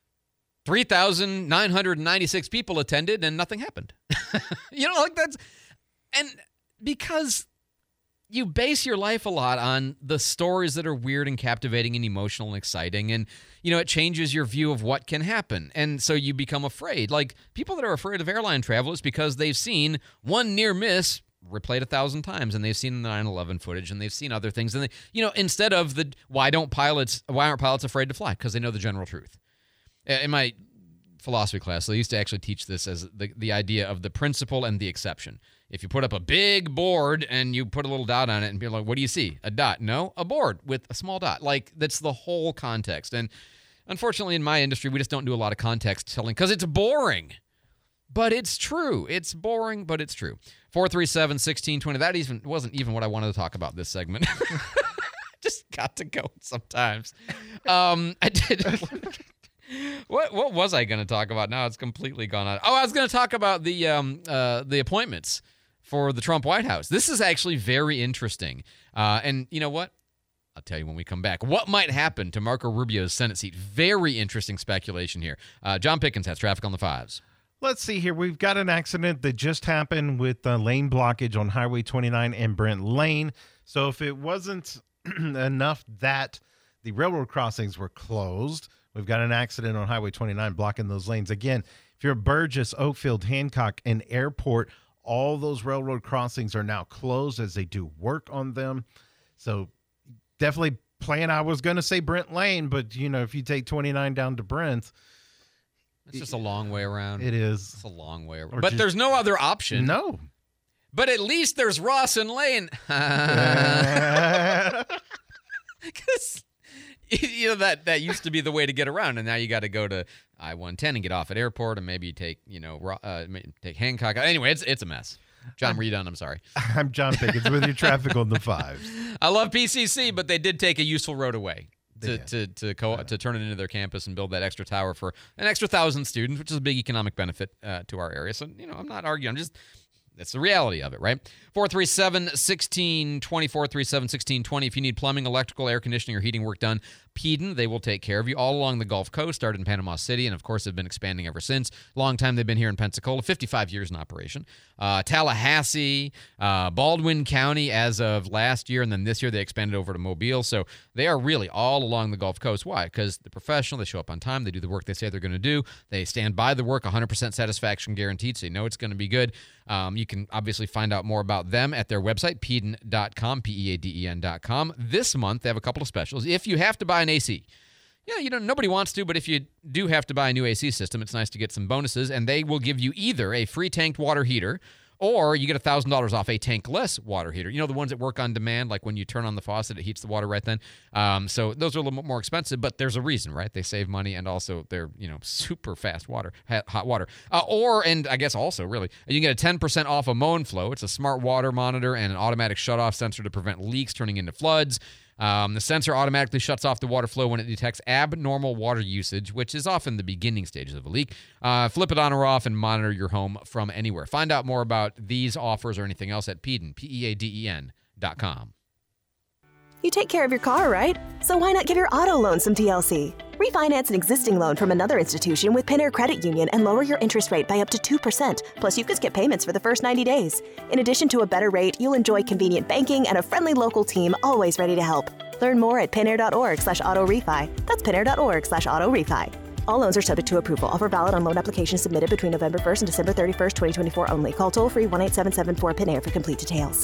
Speaker 4: 3,996 people attended, and nothing happened. You know, like that's, and because you base your life a lot on the stories that are weird and captivating and emotional and exciting. And, you know, it changes your view of what can happen. And so you become afraid. Like, people that are afraid of airline travel is because they've seen one near miss replayed 1,000 times, and they've seen the 9/11 footage, and they've seen other things. And they, you know, instead of the why aren't pilots afraid to fly? Because they know the general truth. In my philosophy class, they used to actually teach this as the idea of the principle and the exception. If you put up a big board and you put a little dot on it and be like, what do you see? A dot. No, a board with a small dot. Like, that's the whole context. And unfortunately, in my industry, we just don't do a lot of context telling because it's boring. But it's true. It's boring, but it's true. 437-1620. That wasn't even what I wanted to talk about this segment. Just got to go sometimes. I did. What was I going to talk about? Now it's completely gone out. Oh, I was going to talk about the appointments for the Trump White House. This is actually very interesting. And you know what? I'll tell you when we come back. What might happen to Marco Rubio's Senate seat? Very interesting speculation here. John Pickens has traffic on the 5s.
Speaker 6: Let's see here. We've got an accident that just happened with lane blockage on Highway 29 and Brent Lane. So if it wasn't enough that the railroad crossings were closed, we've got an accident on Highway 29 blocking those lanes. Again, if you're Burgess, Oakfield, Hancock, and Airport, all those railroad crossings are now closed as they do work on them. So definitely plan. I was going to say Brent Lane, but, you know, if you take 29 down to Brent,
Speaker 4: it's just a long way around.
Speaker 6: It is.
Speaker 4: It's a long way around. But there's no other option.
Speaker 6: No.
Speaker 4: But at least there's Ross and Lane. Because, you know, that used to be the way to get around, and now you got to go to I-110 and get off at Airport, and maybe take, you know, take Hancock. Anyway, it's a mess. John, were you done? I'm sorry.
Speaker 6: I'm John Pickens with your traffic on the 5s.
Speaker 4: I love PCC, but they did take a useful road away to turn it into their campus and build that extra tower for an extra 1,000 students, which is a big economic benefit to our area. So, you know, I'm not arguing. That's the reality of it, right? 437-1620, 437-1620. If you need plumbing, electrical, air conditioning, or heating work done, Peden, they will take care of you all along the Gulf Coast, started in Panama City, and of course have been expanding ever since. Long time they've been here in Pensacola, 55 years in operation. Tallahassee, Baldwin County as of last year, and then this year they expanded over to Mobile. So they are really all along the Gulf Coast. Why? Because they're professional, they show up on time, they do the work they say they're going to do, they stand by the work, 100% satisfaction guaranteed, so you know it's going to be good. You can obviously find out more about them at their website, peden.com, P-E-A-D-E-N.com. This month, they have a couple of specials. If you have to buy an AC, yeah, you know, nobody wants to, but if you do have to buy a new AC system, it's nice to get some bonuses, and they will give you either a free tanked water heater, or you get $1,000 off a tankless water heater. You know, the ones that work on demand, like when you turn on the faucet, it heats the water right then. So those are a little bit more expensive, but there's a reason, right? They save money, and also they're, you know, super fast water, hot water. And I guess also, really, you can get a 10% off a Moen Flow. It's a smart water monitor and an automatic shutoff sensor to prevent leaks turning into floods. The sensor automatically shuts off the water flow when it detects abnormal water usage, which is often the beginning stages of a leak. Flip it on or off and monitor your home from anywhere. Find out more about these offers or anything else at Peden, P-E-A-D-E-N.com.
Speaker 3: You take care of your car, right? So why not give your auto loan some TLC? Refinance an existing loan from another institution with Pinair Credit Union and lower your interest rate by up to 2%. Plus, you could skip payments for the first 90 days. In addition to a better rate, you'll enjoy convenient banking and a friendly local team always ready to help. Learn more at pinair.org/auto-refi. That's pinair.org/auto-refi. All loans are subject to approval. Offer valid on loan applications submitted between November 1st and December 31st, 2024 only. Call toll-free 1-877-4-PINAIR for complete details.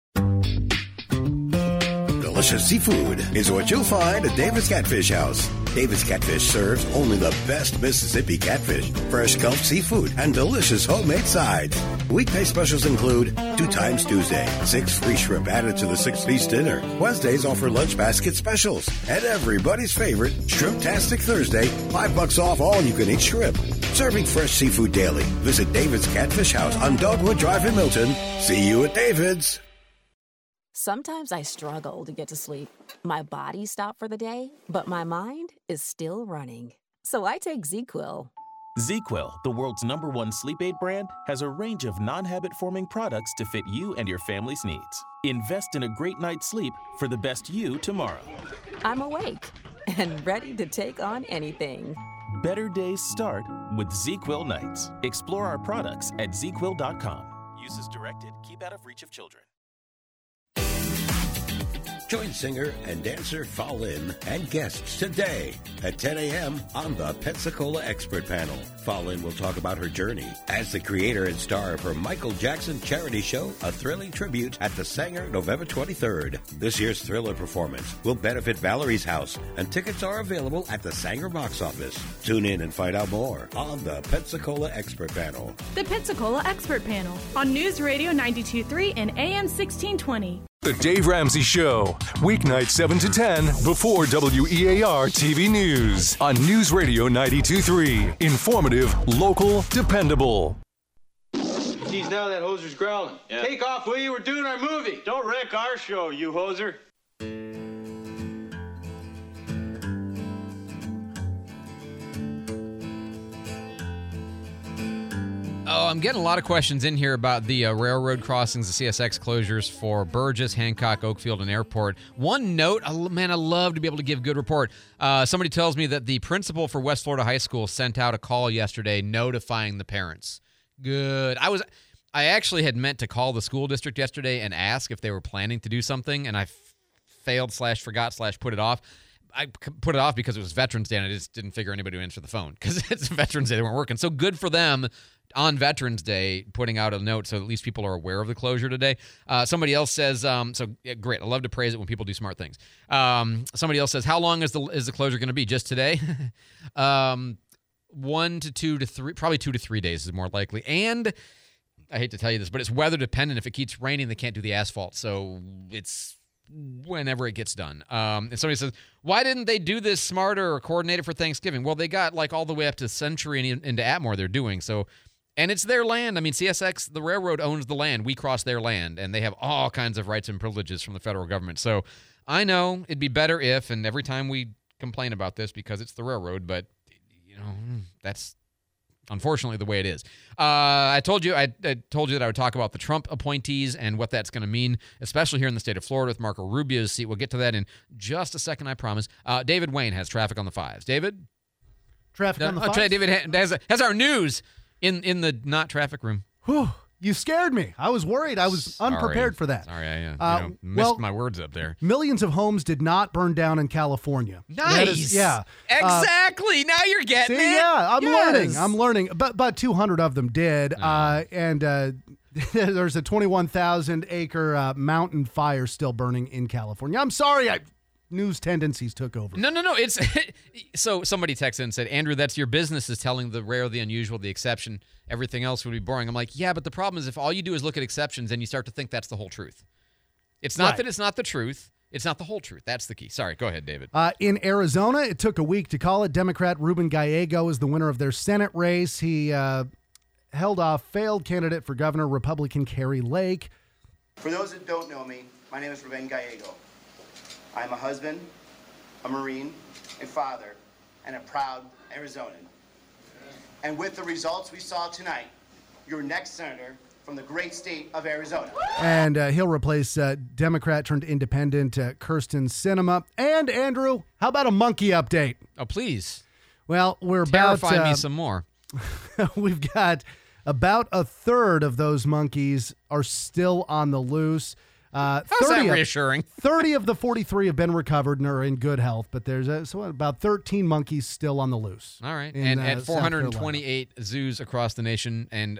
Speaker 8: Delicious seafood is what you'll find at Davis Catfish House. David's Catfish serves only the best Mississippi catfish, fresh Gulf seafood, and delicious homemade sides. Weekday specials include 2 times Tuesday, 6 free shrimp added to the 6-piece dinner. Wednesdays offer lunch basket specials. And everybody's favorite, Shrimptastic Thursday, $5 off all you-can-eat shrimp. Serving fresh seafood daily. Visit David's Catfish House on Dogwood Drive in Milton. See you at David's.
Speaker 9: Sometimes I struggle to get to sleep. My body stopped for the day, but my mind is still running. So I take ZzzQuil.
Speaker 10: ZzzQuil, the world's #1 sleep aid brand, has a range of non-habit-forming products to fit you and your family's needs. Invest in a great night's sleep for the best you tomorrow.
Speaker 9: I'm awake and ready to take on anything.
Speaker 10: Better days start with ZzzQuil nights. Explore our products at ZzzQuil.com. Use as directed. Keep out of reach of children.
Speaker 11: Join singer and dancer Fallin and guests today at 10 a.m. on the Pensacola Expert Panel. Fallin will talk about her journey as the creator and star of her Michael Jackson charity show, A Thrilling Tribute, at the Sanger November 23rd. This year's Thriller performance will benefit Valerie's House, and tickets are available at the Sanger box office. Tune in and find out more on the Pensacola Expert Panel.
Speaker 26: The Pensacola Expert Panel on News Radio 92.3 and AM 1620.
Speaker 1: The Dave Ramsey Show, weeknights 7 to 10 before WEAR TV News on News Radio 92.3. Informative, local, dependable.
Speaker 12: Geez, now that hoser's growling. Yeah. Take off, will you? We're doing our movie. Don't wreck our show, you hoser.
Speaker 4: Oh, I'm getting a lot of questions in here about the railroad crossings, the CSX closures for Burgess, Hancock, Oakfield, and Airport. One note, man, I love to be able to give good report. Somebody tells me that the principal for West Florida High School sent out a call yesterday notifying the parents. Good. I actually had meant to call the school district yesterday and ask if they were planning to do something, and I failed/forgot/ put it off. I put it off because it was Veterans Day, and I just didn't figure anybody would answer the phone because it's Veterans Day. They weren't working. So good for them on Veterans Day putting out a note so at least people are aware of the closure today. Somebody else says, great. I love to praise it when people do smart things. Somebody else says, how long is the closure going to be? Just today? 1 to 2 to 3, probably 2 to 3 days is more likely. And I hate to tell you this, but it's weather dependent. If it keeps raining, they can't do the asphalt. So it's whenever it gets done. And somebody says, why didn't they do this smarter or coordinate it for Thanksgiving? Well, they got like all the way up to Century and into Atmore they're doing. So, and it's their land. I mean, CSX, the railroad owns the land. We cross their land, and they have all kinds of rights and privileges from the federal government. So I know it'd be better if, and every time we complain about this because it's the railroad, but, that's unfortunately the way it is. I told you that I would talk about the Trump appointees and what that's going to mean, especially here in the state of Florida with Marco Rubio's seat. We'll get to that in just a second, I promise. David Wayne has traffic on the 5s. David?
Speaker 14: Traffic on the 5s?
Speaker 4: David has our news in the not traffic room.
Speaker 14: Whew. You scared me. I was worried. I was unprepared for that.
Speaker 4: Sorry, I missed my words up there.
Speaker 14: Millions of homes did not burn down in California.
Speaker 4: Nice.
Speaker 14: Yeah.
Speaker 4: Exactly. Now you're getting it.
Speaker 14: Yeah, I'm learning. But about 200 of them did. And there's a 21,000-acre mountain fire still burning in California. I'm sorry. News tendencies took over.
Speaker 4: No. It's so somebody texted and said, Andrew, that's your business is telling the rare, the unusual, the exception. Everything else would be boring. I'm like, yeah, but the problem is if all you do is look at exceptions, then you start to think that's the whole truth. It's not that it's not the truth. It's not the whole truth. That's the key. Sorry, go ahead, David.
Speaker 14: In Arizona, it took a week to call it. Democrat Ruben Gallego is the winner of their Senate race. He held off failed candidate for governor, Republican Kari Lake.
Speaker 17: For those that don't know me, my name is Ruben Gallego. I'm a husband, a Marine, a father, and a proud Arizonan. And with the results we saw tonight, your next senator from the great state of Arizona.
Speaker 14: And he'll replace Democrat turned independent Kyrsten Sinema. And Andrew, how about a monkey update?
Speaker 4: Oh, please.
Speaker 14: Well, we're
Speaker 4: Terrify me some more.
Speaker 14: We've got about a third of those monkeys are still on the loose.
Speaker 4: How's that reassuring?
Speaker 14: 30 of the 43 have been recovered and are in good health, but there's about 13 monkeys still on the loose.
Speaker 4: All right. And at 428 zoos across the nation and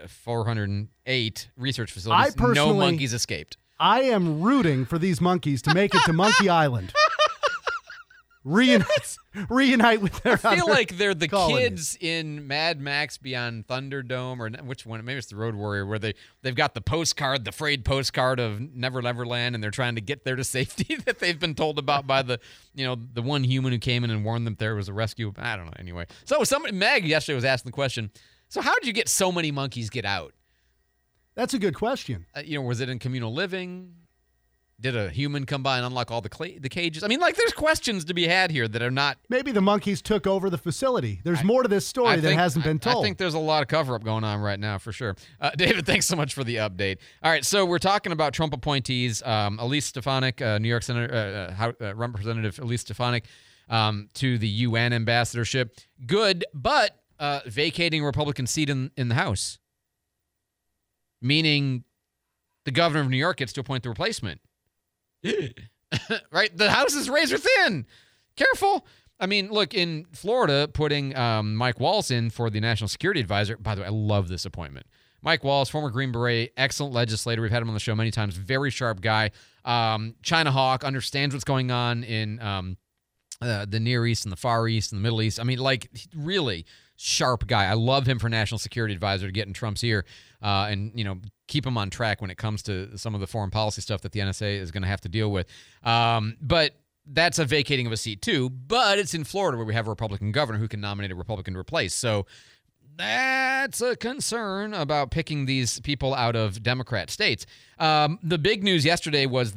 Speaker 4: 408 research facilities, no monkeys escaped.
Speaker 14: I am rooting for these monkeys to make it to Monkey Island. reunite with their
Speaker 4: I feel
Speaker 14: other
Speaker 4: like they're the
Speaker 14: colonies.
Speaker 4: kids in Mad Max Beyond Thunderdome, or which one? Maybe it's the Road Warrior, where they've got the postcard, the frayed postcard of Never Neverland, and they're trying to get there to safety that they've been told about by the one human who came in and warned them there was a rescue. I don't know. Anyway, so Meg yesterday was asking the question. So how did you get so many monkeys get out?
Speaker 14: That's a good question.
Speaker 4: Was it in communal living? Did a human come by and unlock all the cages? I mean, there's questions to be had here that are not...
Speaker 14: Maybe the monkeys took over the facility. There's more to this story that hasn't been told.
Speaker 4: I think there's a lot of cover-up going on right now, for sure. David, thanks so much for the update. All right, so we're talking about Trump appointees. Elise Stefanik, New York Senator, Representative Elise Stefanik, to the UN ambassadorship. Good, but vacating a Republican seat in the House. Meaning the governor of New York gets to appoint the replacement. Right? The House is razor thin. Careful. I mean, look, in Florida, putting Mike Waltz in for the National Security Advisor. By the way, I love this appointment. Mike Waltz, former Green Beret, excellent legislator. We've had him on the show many times. Very sharp guy. China hawk, understands what's going on in the Near East and the Far East and the Middle East. I mean, really sharp guy. I love him for National Security Advisor to get in Trump's ear and keep him on track when it comes to some of the foreign policy stuff that the NSA is going to have to deal with. But that's a vacating of a seat too. But it's in Florida where we have a Republican governor who can nominate a Republican to replace. So that's a concern about picking these people out of Democrat states. The big news yesterday was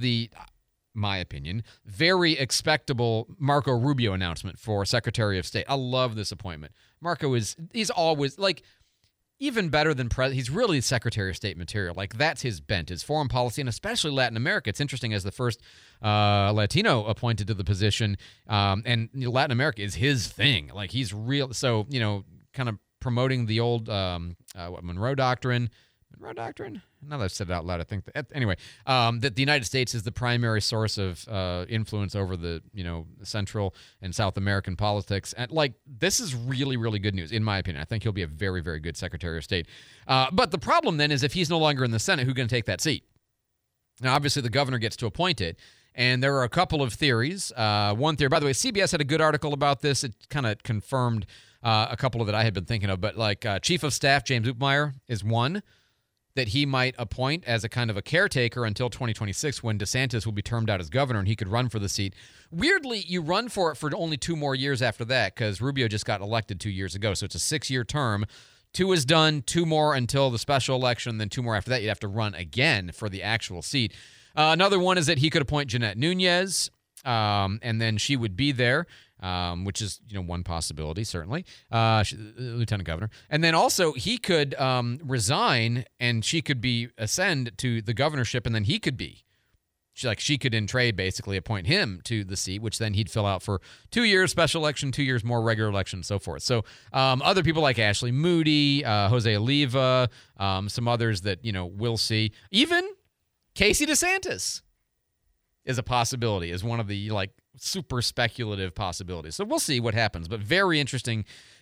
Speaker 4: my opinion, very expectable Marco Rubio announcement for Secretary of State. I love this appointment. Marco he's always even better than president. He's really Secretary of State material. That's his bent, his foreign policy, and especially Latin America. It's interesting as the first Latino appointed to the position, and Latin America is his thing. He's real. So, kind of promoting the old Monroe Doctrine. Monroe Doctrine? Now that I've said it out loud, I think anyway, that the United States is the primary source of influence over the Central and South American politics. And this is really, really good news, in my opinion. I think he'll be a very, very good Secretary of State. But the problem then is if he's no longer in the Senate, who's going to take that seat? Now, obviously, the governor gets to appoint it. And there are a couple of theories. One theory, by the way, CBS had a good article about this. It kind of confirmed a couple of that I had been thinking of. But Chief of Staff James Upmeyer is one that he might appoint as a kind of a caretaker until 2026 when DeSantis will be termed out as governor and he could run for the seat. Weirdly, you run for it for only 2 more years after that because Rubio just got elected 2 years ago. So it's a 6-year term. 2 is done, 2 more until the special election, then 2 more after that. You'd have to run again for the actual seat. Another one is that he could appoint Jeanette Nunez, and then she would be there. Which is one possibility, certainly, lieutenant governor. And then also he could resign and she could be ascend to the governorship, and then he could be. She could in trade basically appoint him to the seat, which then he'd fill out for 2 years special election, 2 years more regular election, and so forth. So other people like Ashley Moody, Jose Oliva, some others that we'll see. Even Casey DeSantis is a possibility, is one of the super speculative possibilities. So we'll see what happens, but very interesting,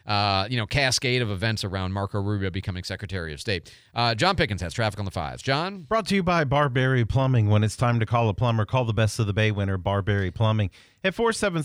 Speaker 4: cascade of events around Marco Rubio becoming Secretary of State. John Pickens has traffic on the 5s. John?
Speaker 6: Brought to you by Barberry Plumbing. When it's time to call a plumber, call the best of the Bay winner, Barberry Plumbing, at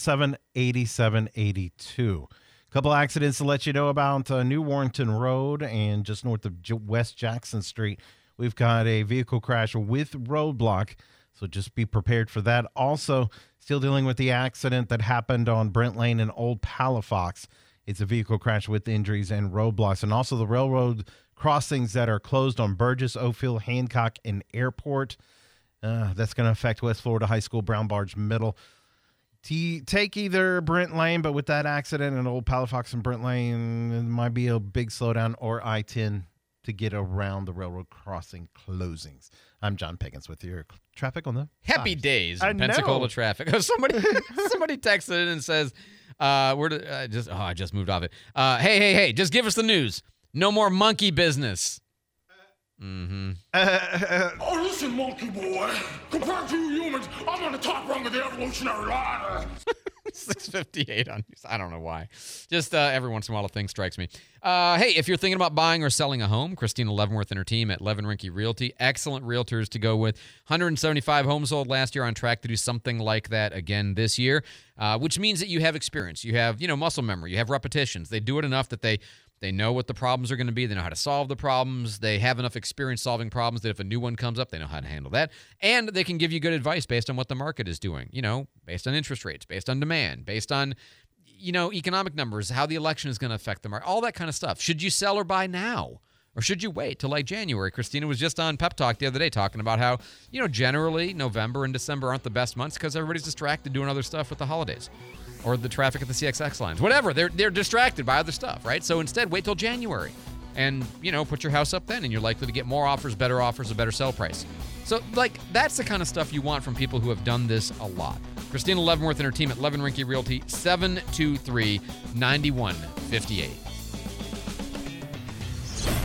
Speaker 6: 477-8782. A couple accidents to let you know about New Warrenton Road and just north of West Jackson Street. We've got a vehicle crash with roadblock, so just be prepared for that. Also, still dealing with the accident that happened on Brent Lane in Old Palafox. It's a vehicle crash with injuries and roadblocks. And also the railroad crossings that are closed on Burgess, Oakville, Hancock, and Airport. That's going to affect West Florida High School, Brown Barge Middle. Take either Brent Lane, but with that accident in Old Palafox and Brent Lane, it might be a big slowdown, or I-10 to get around the railroad crossing closings. I'm John Pickens with your traffic on the
Speaker 4: Happy
Speaker 6: fives.
Speaker 4: Days in Pensacola traffic. Somebody texted in and says, I just moved off it. Hey, just give us the news. No more monkey business. Mm-hmm.
Speaker 13: Oh, listen, monkey boy. Compared to you humans, I'm on the top rung of the evolutionary ladder.
Speaker 4: 658 on news. I don't know why. Just every once in a while a thing strikes me. Hey, if you're thinking about buying or selling a home, Christina Leavenworth and her team at Levin Rinke Realty, excellent realtors to go with. 175 homes sold last year, on track to do something like that again this year, which means that you have experience. You have, muscle memory. You have repetitions. They do it enough that they know what the problems are going to be. They know how to solve the problems. They have enough experience solving problems that if a new one comes up, they know how to handle that. And they can give you good advice based on what the market is doing, based on interest rates, based on demand, based on, economic numbers, how the election is going to affect the market, all that kind of stuff. Should you sell or buy now? Or should you wait till like January? Christina was just on Pep Talk the other day talking about how, generally November and December aren't the best months because everybody's distracted doing other stuff with the holidays. Or the traffic at the CXX lines. Whatever. They're distracted by other stuff, right? So instead, wait till January. And, put your house up then, and you're likely to get more offers, a better sell price. So, that's the kind of stuff you want from people who have done this a lot. Christina Leavenworth and her team at Levin Rinke Realty, 723-9158.